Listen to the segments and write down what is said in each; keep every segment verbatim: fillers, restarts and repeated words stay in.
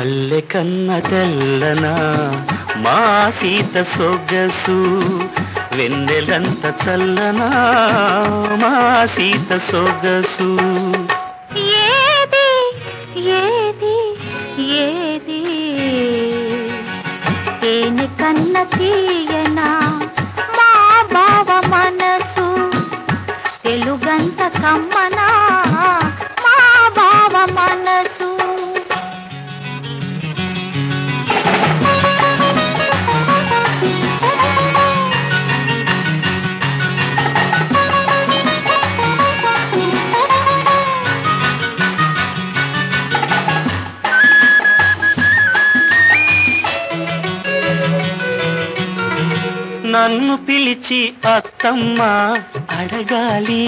మల్లె కన్న తెల్లనా మా సీత సొగసు, వెన్నెలంత చల్లనా మా సీత సొగసు. ఏది ఏది ఏది తేనె కన్న తీయనా మా బావ మనసు, తెలుగంత కమ్మనా మా బావ మనసు. నన్ను పిలిచి అత్తమ్మ అడగాలి,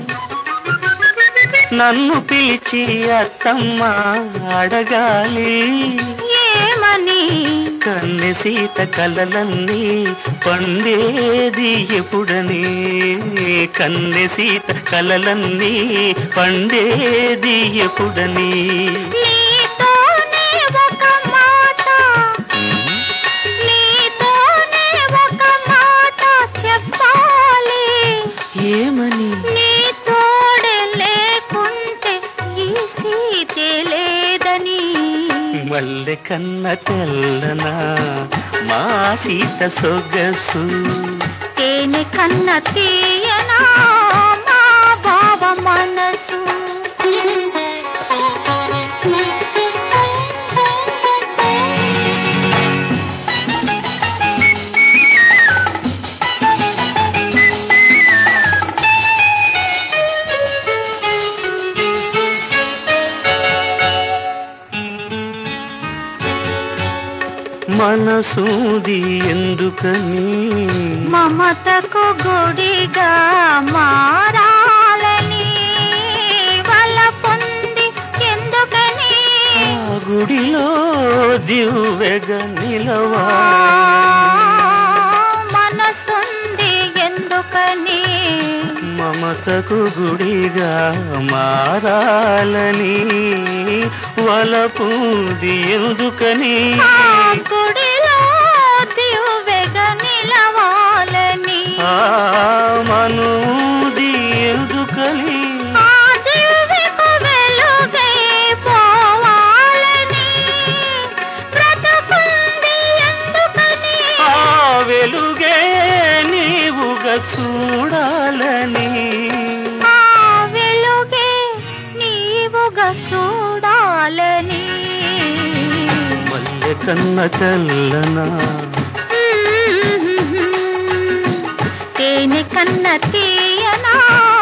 నన్ను పిలిచి అత్తమ్మ అడగాలి. ఏమని? కన్నె సీత కలలన్నీ పండేది ఎప్పుడని, కన్నె సీత కలలన్నీ పండేది ఎప్పుడని. ఏమని? నీ తోడే లేకుంటే ఈ సీతే లేదని. మల్లె కన్న తెల్లనా మా సీత సొగసు, తేనె కన్న తీయనా మా బావ మనసు. మనసూది ఎందుకని మమతకు గుడిగా మారాలని, వల్ల పొంది ఎందుకని ఆ గుడిలో దివ్వెగా నిలవా. మనసుంది ఎందుకని మమతకు గుడిగా మారాలని, వలపుది ఎందుకని గుడిలో దివ్వెగా నిలవాలని. ఆ మనూది ఎందుకని ఆ దివ్వెకు వెలుగై పోవాలని, బ్రతుకుంది ఎందుకని ఆ వెలుగే నీవుగా చూడాలని. ఆ వెలుగే నీవుగా చూడాలని. మల్లె కన్న చల్లనా తేనె కన్న తీయనా